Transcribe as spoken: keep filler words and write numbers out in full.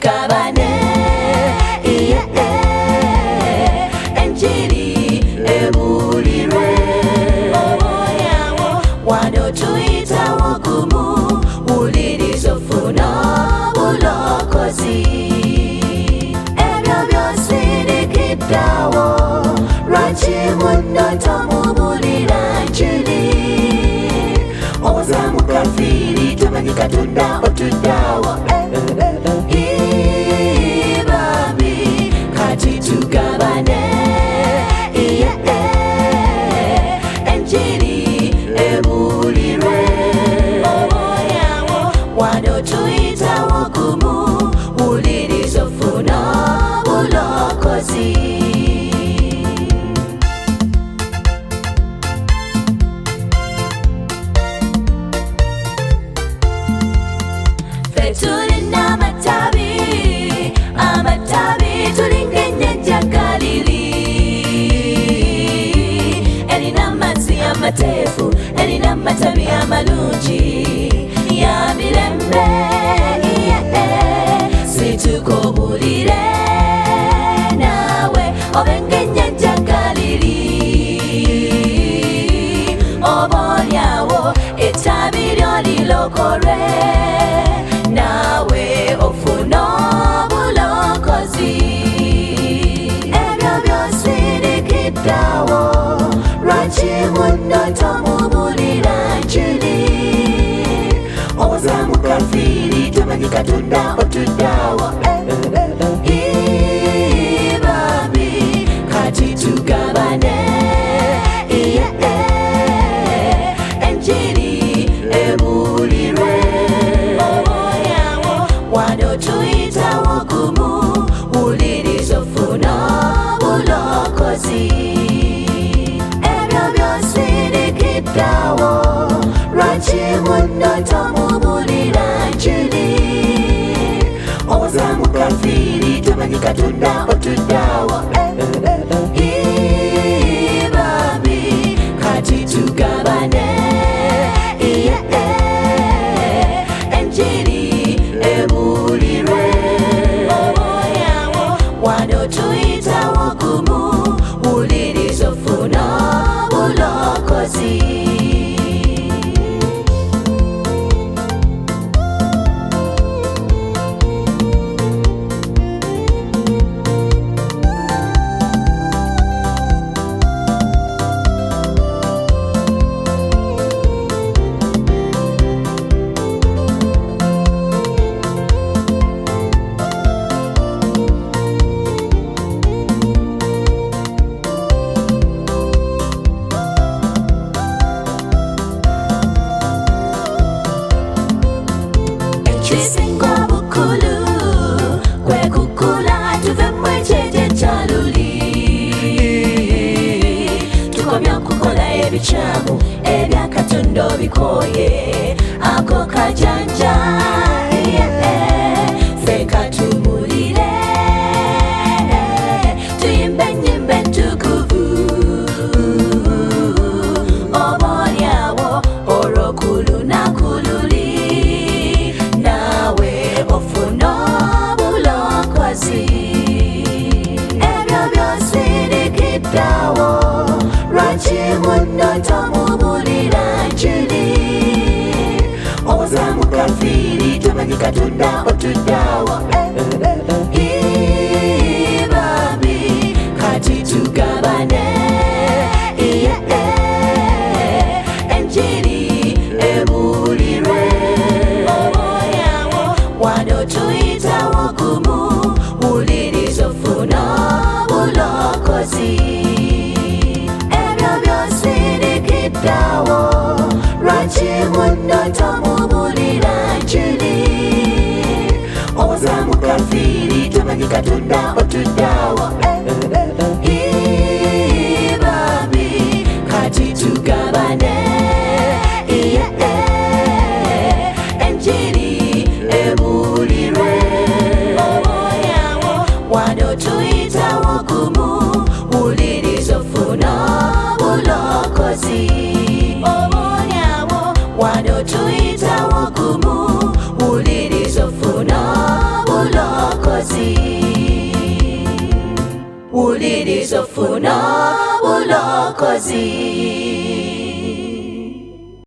tugabane yeah, yeah. Enjiri ebulirwe oboyawo wano tuyita wagumu ulirizo funa bulokozi ebyo byosirikiddawo lwaki muno tomubulira njiri omuzamu kafiri tumanyi Katonda otuddawo ibabi kati tugabane yeah, yeah. Enjiri ebulirwe oboyawo wano tuyita wagumu ulirizo funa bulokozi Tulina amatabi, amatabi tulingenya jagalili Elina amazzi amateefu, elina amatabi amalungi ya mirembe situkobulire nawe obengenya jagalili obolyawo ettabi lyo lilokolwe nawe ofuna bulokozi ebyo byosirikiddawo lwaki muno tomubulira njiri omuzamu kafiri tumanyi Katonda otuddawo ibabi kati tugabane yeah, yeah. Enjiri ebulirwe wano tuyita wagumu ulirizo funa bulokozi ebyo byosirikiddawo lwaki muno tomubulira njiri omuzamu kafiri tumanyi Katonda otuddawo ibabi kati tugabane yeah, yeah. Enjiri ebulirwe oboyawo wano tuyita wagumu ulirizo funa bulokozi Chisingo bukulu kwe kukula tuve mwecheje chaluli tukomya kukola ebichamu ebya Katonda bikoye ako kajanja yeah, fe katumulire tuyimbe nyimbe ntukuvu obolyawo orokulu nakululi ebyo byosirikiddawo lwaki muno tomubulira njiri omuzamu kafiri tumanyi Katonda otuddawo ibabi kati tugabane yeah, yeah. Enjiri ebulirwe oboyawo wano tuyita wagumu ulirizo funa bulokozi ebyo byosirikiddawo lwaki muno tomubulira njiri omuzamu kafiri tumanyi Katonda otuddawo ibabi kati tugabane yeah, yeah. Enjiri ebulirwe wano tuyita wagumu ulirizo funa bulokozi obolyawo wano tuyita wagumu ulirizo funa bulokozi zofuna ulokozi.